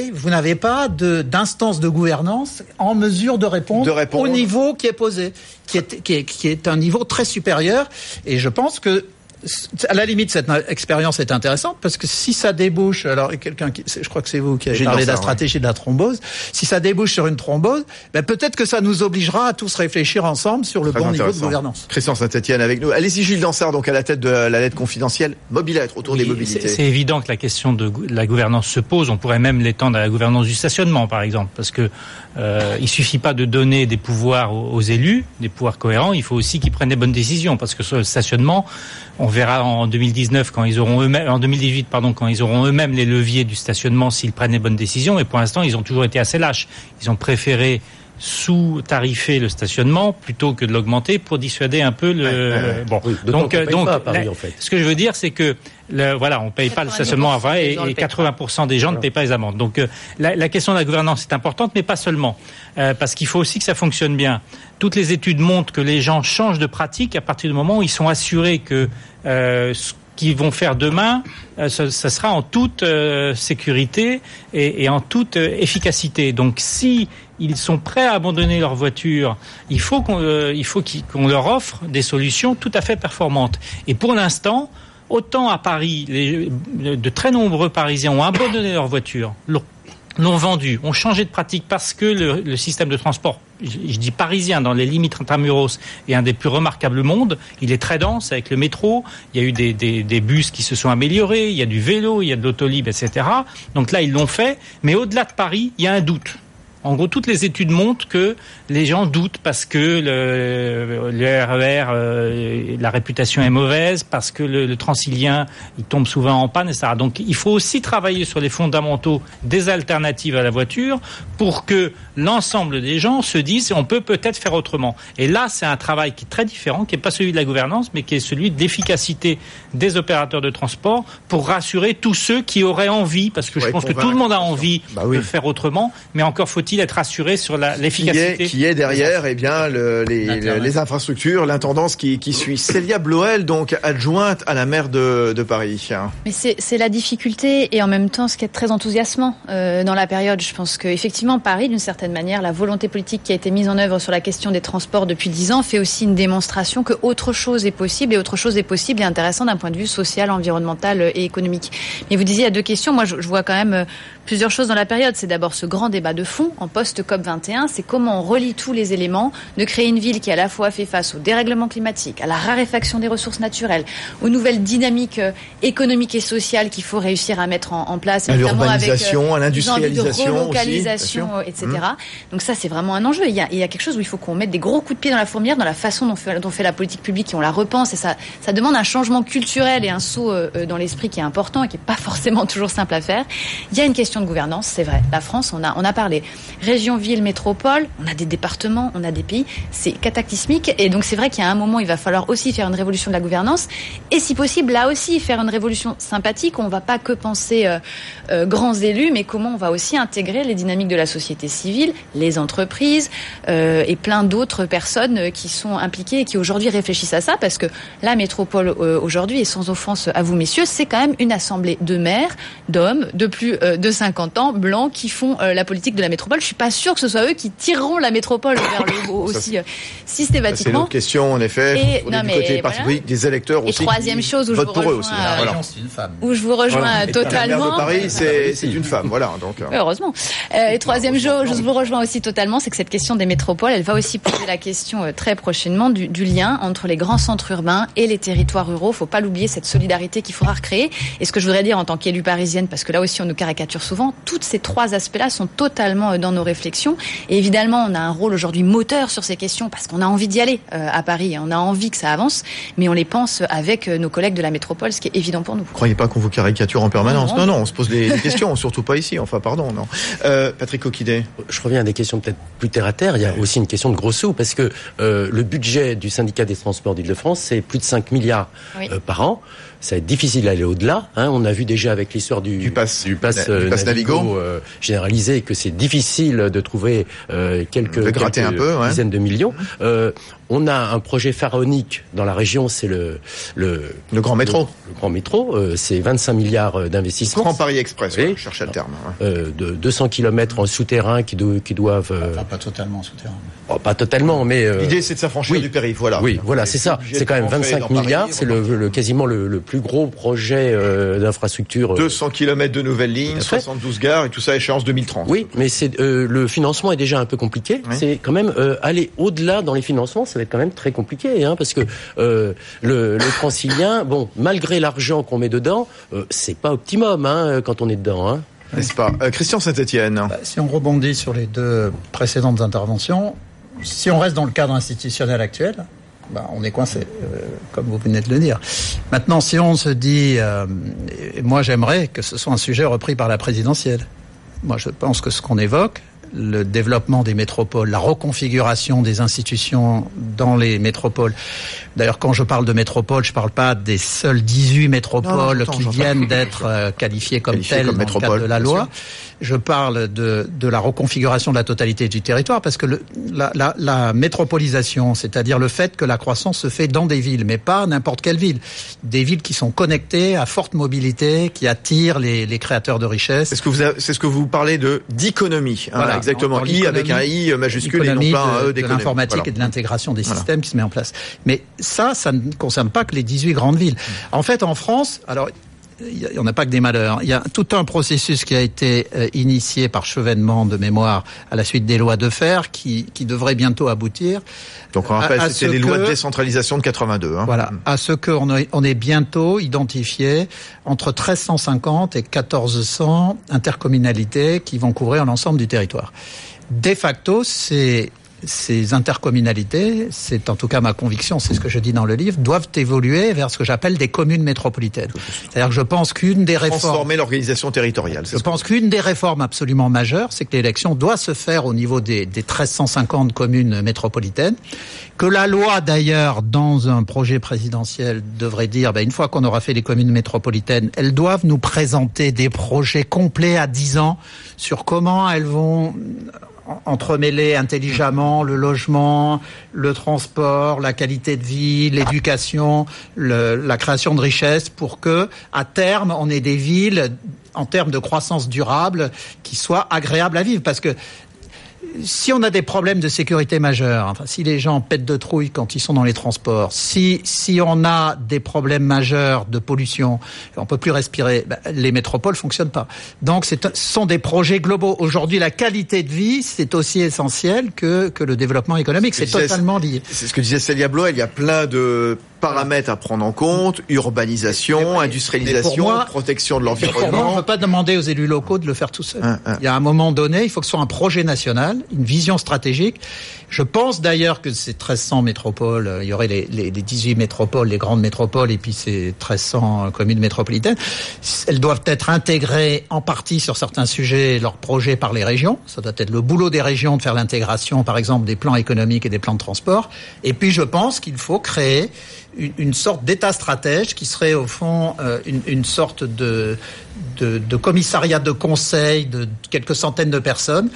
d'instance de gouvernance en mesure de répondre au niveau qui est posé, qui est un niveau très supérieur. Et je pense que à la limite, cette expérience est intéressante parce que si ça débouche, alors je crois que c'est vous qui avez parlé de la stratégie de la thrombose, si ça débouche sur une thrombose, peut-être que ça nous obligera à tous réfléchir ensemble sur le bon niveau de gouvernance. Christian Saint-Etienne avec nous. Allez-y, Gilles Dansard, donc à la tête de la lettre confidentielle Mobilettre autour des mobilités. C'est évident que la question de la gouvernance se pose. On pourrait même l'étendre à la gouvernance du stationnement, par exemple, parce que il suffit pas de donner des pouvoirs aux élus, des pouvoirs cohérents. Il faut aussi qu'ils prennent des bonnes décisions, parce que sur le stationnement, on verra en 2019 quand ils auront eux-mêmes, en 2018 quand ils auront eux-mêmes les leviers du stationnement, s'ils prennent les bonnes décisions. Et pour l'instant, ils ont toujours été assez lâches. Ils ont préféré sous-tarifer le stationnement plutôt que de l'augmenter pour dissuader un peu le. Donc, à Paris, en fait. Ce que je veux dire, c'est que on paye pas le stationnement à vrai, et 80% des gens ne payent pas les amendes. Donc la question de la gouvernance est importante, mais pas seulement, parce qu'il faut aussi que ça fonctionne bien. Toutes les études montrent que les gens changent de pratique à partir du moment où ils sont assurés que ce qu'ils vont faire demain, ça sera en toute sécurité et en toute efficacité. Donc si ils sont prêts à abandonner leur voiture, il faut qu'on leur offre des solutions tout à fait performantes. Et pour l'instant, autant à Paris, de très nombreux Parisiens ont abandonné leur voiture, l'ont vendu, ont changé de pratique parce que le système de transport, je dis parisien, dans les limites intramuros, est un des plus remarquables au monde. Il est très dense avec le métro. Il y a eu des bus qui se sont améliorés. Il y a du vélo, il y a de l'autolib, etc. Donc là, ils l'ont fait. Mais au-delà de Paris, il y a un doute. En gros, toutes les études montrent que les gens doutent parce que le RER, la réputation est mauvaise, parce que le Transilien, il tombe souvent en panne, etc. Donc, il faut aussi travailler sur les fondamentaux des alternatives à la voiture pour que l'ensemble des gens se disent on peut peut-être faire autrement. Et là, c'est un travail qui est très différent, qui n'est pas celui de la gouvernance, mais qui est celui de l'efficacité des opérateurs de transport pour rassurer tous ceux qui auraient envie, parce que je pense que tout le monde a envie de faire autrement, mais encore faut-il être rassuré sur l'efficacité. Qui est derrière les infrastructures, l'intendance qui suit. Célia Bloel, donc adjointe à la maire de Paris. Mais c'est la difficulté et en même temps ce qui est très enthousiasmant dans la période. Je pense qu'effectivement Paris, d'une certaine manière, la volonté politique qui a été mise en œuvre sur la question des transports depuis 10 ans fait aussi une démonstration que autre chose est possible, et autre chose est possible et intéressant d'un point de vue social, environnemental et économique. Mais vous disiez, il y a deux questions. Moi, je vois quand même plusieurs choses dans la période. C'est d'abord ce grand débat de fond en post-COP21, c'est comment on relie tous les éléments de créer une ville qui à la fois fait face au dérèglement climatique, à la raréfaction des ressources naturelles, aux nouvelles dynamiques économiques et sociales qu'il faut réussir à mettre en place, à l'urbanisation, à l'industrialisation, de relocalisation, aussi, etc. Donc ça, c'est vraiment un enjeu. Il y a quelque chose où il faut qu'on mette des gros coups de pied dans la fourmilière, dans la façon dont fait la politique publique, et on la repense, et ça demande un changement culturel et un saut dans l'esprit qui est important et qui est pas forcément toujours simple à faire. Il y a une question de gouvernance, c'est vrai. La France, on a parlé région, ville, métropole, on a des départements, on a des pays, c'est cataclysmique, et donc c'est vrai qu'il y a un moment, il va falloir aussi faire une révolution de la gouvernance, et si possible, là aussi, faire une révolution sympathique. On va pas que penser grands élus, mais comment on va aussi intégrer les dynamiques de la société civile, les entreprises et plein d'autres personnes qui sont impliquées et qui aujourd'hui réfléchissent à ça, parce que la métropole aujourd'hui, et sans offense à vous messieurs, c'est quand même une assemblée de maires, d'hommes de plus de 50 ans, blancs, qui font la politique de la métropole. Je suis pas sûre que ce soit eux qui tireront la métropole vers le haut aussi systématiquement. C'est l'autre question, en effet. Du côté parti politique, des électeurs aussi. Et troisième chose où je vous rejoins totalement. La maire de Paris, c'est une femme, voilà. Donc. Heureusement. Et troisième chose, je vous rejoins aussi totalement, c'est que cette question des métropoles, elle va aussi poser la question très prochainement du lien entre les grands centres urbains et les territoires ruraux. Faut pas l'oublier, cette solidarité qu'il faudra recréer. Et ce que je voudrais dire en tant qu'élue parisienne, parce que là aussi on nous caricature souvent, tous ces trois aspects-là sont totalement dans nos réflexions. Et évidemment, on a un rôle aujourd'hui moteur sur ces questions parce qu'on a envie d'y aller à Paris, et on a envie que ça avance, mais on les pense avec nos collègues de la métropole, ce qui est évident pour nous. Vous croyez pas qu'on vous caricature en permanence? Non, on se pose les questions, surtout pas ici. Enfin, pardon, non. Patrick Coquidet. Je reviens à des questions peut-être plus terre à terre. Il y a aussi une question de gros sous, parce que le budget du syndicat des transports d'Île-de-France, c'est plus de 5 milliards par an. Ça va être difficile d'aller au-delà. On a vu déjà avec l'histoire du pass Navigo généralisé que c'est difficile de trouver quelques dizaines de millions. On a un projet pharaonique dans la région, c'est le Grand Métro. Le Grand Métro, c'est 25 milliards d'investissements. Grand Paris Express, je cherchais le terme. De 200 km en souterrain qui doivent... Enfin, pas totalement en souterrain. Pas totalement, mais... L'idée, c'est de s'affranchir du périph', voilà. Oui, voilà, c'est ça. C'est quand même 25 milliards, c'est quasiment le plus gros projet d'infrastructure. 200 km de nouvelles lignes, 72 gares, et tout ça, échéance 2030. Oui, mais le financement est déjà un peu compliqué. Oui. C'est quand même aller au-delà dans les financements, ça va être quand même très compliqué, parce que le Transilien, malgré l'argent qu'on met dedans, c'est pas optimum quand on est dedans. N'est-ce pas? Christian Saint-Etienne. Si on rebondit sur les deux précédentes interventions, si on reste dans le cadre institutionnel actuel, on est coincé, comme vous venez de le dire. Maintenant, si on se dit, moi j'aimerais que ce soit un sujet repris par la présidentielle. Moi je pense que ce qu'on évoque, le développement des métropoles, la reconfiguration des institutions dans les métropoles. D'ailleurs, quand je parle de métropole, je ne parle pas des seules 18 métropoles qui viennent d'être qualifiées comme telles dans le cadre de la loi. Je parle de la reconfiguration de la totalité du territoire, parce que la métropolisation, c'est-à-dire le fait que la croissance se fait dans des villes, mais pas n'importe quelle ville. Des villes qui sont connectées, à forte mobilité, qui attirent les créateurs de richesse. C'est ce que vous parlez d'économie. Voilà, exactement. I avec un I majuscule et non pas un E d'économie. De l'informatique et de l'intégration des systèmes qui se met en place. Mais ça ne concerne pas que les 18 grandes villes. En fait, en France, alors... il n'y en a pas que des malheurs. Il y a tout un processus qui a été initié par Chevènement de mémoire à la suite des lois Defferre qui devrait bientôt aboutir. Donc on rappelle, c'était les lois de décentralisation de 82. Voilà, à ce qu'on ait bientôt identifié entre 1350 et 1400 intercommunalités qui vont couvrir l'ensemble du territoire. De facto, ces intercommunalités, c'est en tout cas ma conviction, c'est ce que je dis dans le livre, doivent évoluer vers ce que j'appelle des communes métropolitaines. C'est-à-dire que je pense qu'une des réformes... Transformer l'organisation territoriale. Je pense qu'une des réformes absolument majeures, c'est que l'élection doit se faire au niveau des 1350 communes métropolitaines, que la loi d'ailleurs, dans un projet présidentiel, devrait dire, une fois qu'on aura fait les communes métropolitaines, elles doivent nous présenter des projets complets à 10 ans sur comment elles vont entremêler intelligemment le logement, le transport, la qualité de vie, l'éducation, la création de richesses, pour que, à terme, on ait des villes, en termes de croissance durable, qui soient agréables à vivre. Parce que si on a des problèmes de sécurité majeurs, si les gens pètent de trouille quand ils sont dans les transports, si on a des problèmes majeurs de pollution, on peut plus respirer, les métropoles fonctionnent pas. Donc ce sont des projets globaux. Aujourd'hui, la qualité de vie, c'est aussi essentiel que le développement économique. C'est totalement lié. C'est ce que disait Célia Bloet. Il y a plein de paramètres à prendre en compte, urbanisation, industrialisation, protection de l'environnement. Pour moi, on ne peut pas demander aux élus locaux de le faire tout seuls. Il y a un moment donné, il faut que ce soit un projet national, une vision stratégique. Je pense d'ailleurs que ces 1300 métropoles, il y aurait les 18 métropoles, les grandes métropoles, et puis ces 1300 communes métropolitaines, elles doivent être intégrées en partie sur certains sujets, leurs projets par les régions. Ça doit être le boulot des régions de faire l'intégration, par exemple, des plans économiques et des plans de transport. Et puis je pense qu'il faut créer une sorte d'état stratège qui serait au fond une sorte de commissariat de conseil de quelques centaines de personnes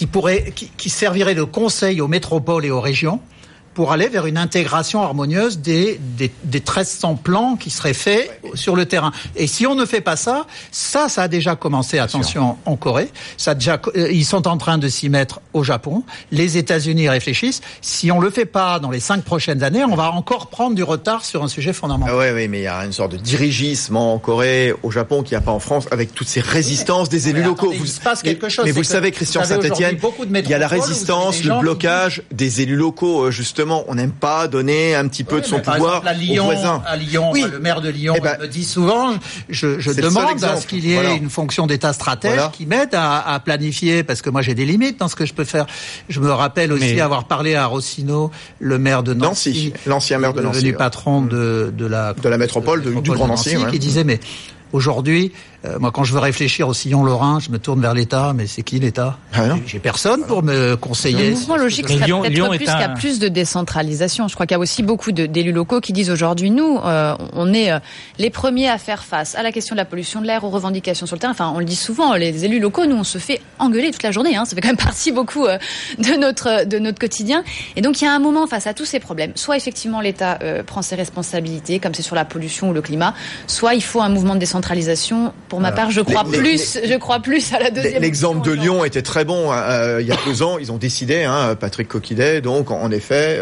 qui servirait de conseil aux métropoles et aux régions pour aller vers une intégration harmonieuse des 1300 plans qui seraient faits sur le terrain. Et si on ne fait pas ça a déjà commencé, attention, en Corée. Ils sont en train de s'y mettre au Japon. Les États-Unis réfléchissent. Si on le fait pas dans les 5 prochaines années, on va encore prendre du retard sur un sujet fondamental. Oui, mais il y a une sorte de dirigisme en Corée, au Japon, qu'il n'y a pas en France, avec toutes ces résistances des élus locaux. Il se passe quelque chose. Mais vous le savez, Christian Saint-Etienne, il y a la résistance, le blocage des élus locaux, justement. On n'aime pas donner un petit peu de son pouvoir aux voisins. À Lyon, le maire de Lyon me dit souvent, je demande à ce qu'il y ait une fonction d'État stratège qui m'aide à planifier, parce que moi j'ai des limites dans ce que je peux faire. Je me rappelle aussi avoir parlé à Rossino, le maire de Nancy, l'ancien maire de Nancy, devenu patron de la métropole du Grand Nancy, qui disait mais aujourd'hui, moi, quand je veux réfléchir au sillon lorrain, je me tourne vers l'État. Mais c'est qui l'État ? J'ai personne pour me conseiller. Le mouvement logique serait peut-être plus qu'il y a plus de décentralisation. Je crois qu'il y a aussi beaucoup d'élus locaux qui disent aujourd'hui, nous, on est les premiers à faire face à la question de la pollution de l'air, aux revendications sur le terrain. Enfin, on le dit souvent, les élus locaux, nous, on se fait engueuler toute la journée. Ça fait quand même partie beaucoup de notre quotidien. Et donc, il y a un moment face à tous ces problèmes. Soit effectivement l'État prend ses responsabilités, comme c'est sur la pollution ou le climat. Soit il faut un mouvement de décentralisation. Pour ma part, je crois plus à la deuxième. L'exemple de Lyon était très bon. Il y a 2 ans, ils ont décidé, Patrick Coquillet, donc en effet,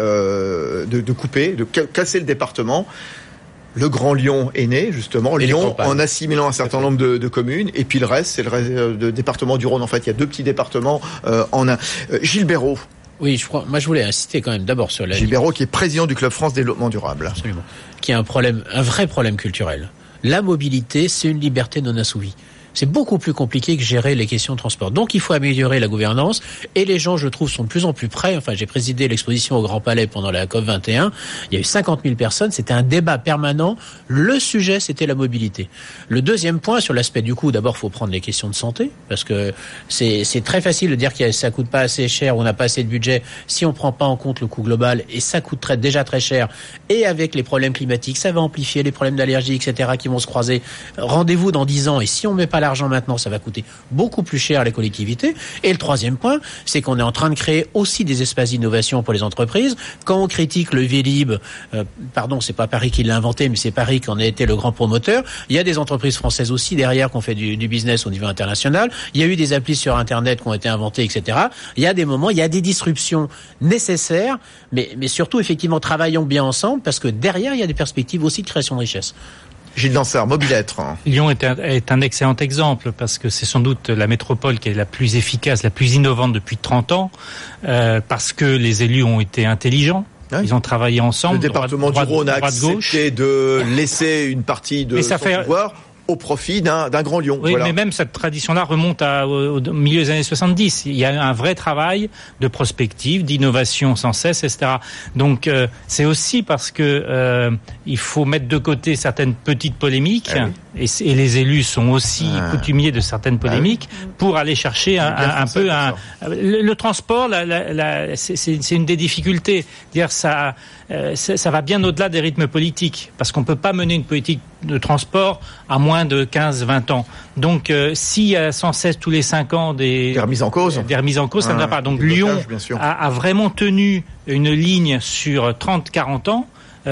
de couper, de casser le département. Le Grand Lyon est né, justement. Lyon, en assimilant un certain nombre de communes. Et puis le reste, c'est le département du Rhône. En fait, il y a 2 petits départements en un. Gilles Béraud. Oui, moi je voulais insister quand même d'abord sur la... Gilles Béraud, qui est président du Club France Développement Durable. Absolument. Qui a un vrai problème culturel. La mobilité, c'est une liberté non assouvie. C'est beaucoup plus compliqué que gérer les questions de transport. Donc, il faut améliorer la gouvernance. Et les gens, je trouve, sont de plus en plus prêts. Enfin, j'ai présidé l'exposition au Grand Palais pendant la COP21. Il y a eu 50 000 personnes. C'était un débat permanent. Le sujet, c'était la mobilité. Le deuxième point, sur l'aspect du coût, d'abord, il faut prendre les questions de santé. Parce que c'est très facile de dire que ça coûte pas assez cher, on n'a pas assez de budget, si on prend pas en compte le coût global. Et ça coûterait déjà très cher. Et avec les problèmes climatiques, ça va amplifier les problèmes d'allergie, etc., qui vont se croiser. Rendez-vous dans 10 ans. Et si on met pas l'argent maintenant, ça va coûter beaucoup plus cher à les collectivités. Et le troisième point, c'est qu'on est en train de créer aussi des espaces d'innovation pour les entreprises. Quand on critique le Vélib, c'est pas Paris qui l'a inventé, mais c'est Paris qui en a été le grand promoteur. Il y a des entreprises françaises aussi derrière qui ont fait du business au niveau international. Il y a eu des applis sur Internet qui ont été inventées, etc. Il y a des moments, il y a des disruptions nécessaires, mais surtout, effectivement, travaillons bien ensemble, parce que derrière, il y a des perspectives aussi de création de richesse. Gilles Dansard, Mobilettre. Lyon est un excellent exemple, parce que c'est sans doute la métropole qui est la plus efficace, la plus innovante depuis 30 ans, parce que les élus ont été intelligents. Ils ont travaillé ensemble. Le département du Rhône a accepté de laisser une partie de son pouvoir au profit d'un grand lion. Oui, voilà. Mais même cette tradition-là remonte au milieu des années 70. Il y a un vrai travail de prospective, d'innovation sans cesse, etc. Donc c'est aussi parce que il faut mettre de côté certaines petites polémiques, et les élus sont aussi coutumiers de certaines polémiques, pour aller chercher le transport. C'est une des difficultés. Dire ça va bien au-delà des rythmes politiques, parce qu'on peut pas mener une politique de transport à moins de 15-20 ans. Donc, s'il y a sans cesse tous les 5 ans des remises en cause, ça ne va pas. Donc, Lyon a vraiment tenu une ligne sur 30-40 ans,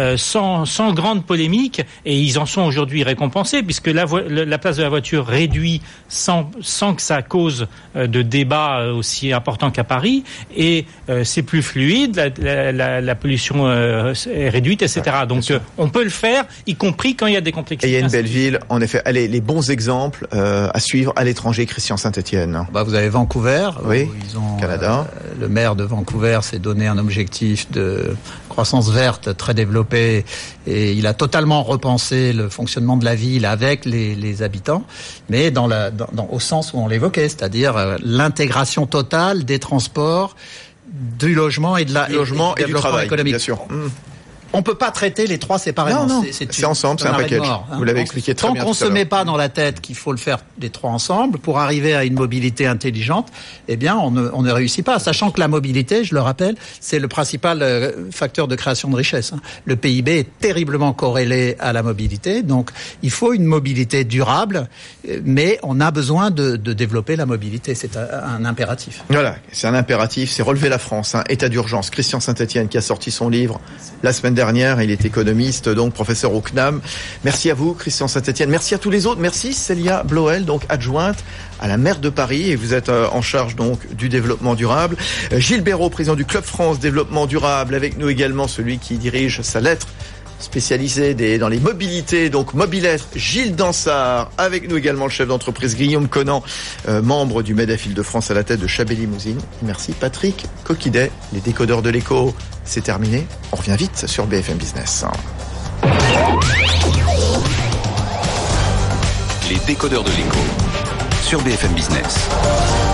sans grande polémique, et ils en sont aujourd'hui récompensés, puisque la place de la voiture réduit sans que ça cause de débats aussi importants qu'à Paris, et c'est plus fluide, la pollution est réduite, etc. Donc on peut le faire, y compris quand il y a des complexités. Et il y a une belle ville, en effet. Allez, les bons exemples à suivre à l'étranger, Christian Saint-Étienne. Vous avez Vancouver, oui, ils ont, Canada. Le maire de Vancouver s'est donné un objectif de croissance verte très développée, et il a totalement repensé le fonctionnement de la ville avec les habitants, mais au sens où on l'évoquait, c'est-à-dire l'intégration totale des transports, du logement et du travail économique. Bien sûr. On peut pas traiter les trois séparément. Non, c'est ensemble, c'est un package. Vous l'avez expliqué très bien. Tant qu'on se met pas dans la tête qu'il faut le faire les trois ensemble pour arriver à une mobilité intelligente, eh bien, on ne réussit pas. Sachant que la mobilité, je le rappelle, c'est le principal facteur de création de richesse. Le PIB est terriblement corrélé à la mobilité. Donc, il faut une mobilité durable, mais on a besoin de développer la mobilité. C'est un impératif. Voilà, c'est un impératif. C'est relever la France. État d'urgence. Christian Saint-Étienne qui a sorti son livre la semaine dernière, il est économiste, donc professeur au CNAM. Merci à vous, Christian Saint-Étienne. Merci à tous les autres. Merci Célia Bloel, donc adjointe à la maire de Paris, et vous êtes en charge donc du développement durable. Gilles Béraud, président du Club France Développement Durable, avec nous également celui qui dirige sa lettre spécialisé dans les mobilités, donc Mobilettre, Gilles Dansard, avec nous également le chef d'entreprise Guillaume Conan, membre du MEDEF Île-de-France à la tête de Chabet Limousine. Merci Patrick Coquidet. Les décodeurs de l'écho, c'est terminé. On revient vite sur BFM Business. Les décodeurs de l'écho sur BFM Business.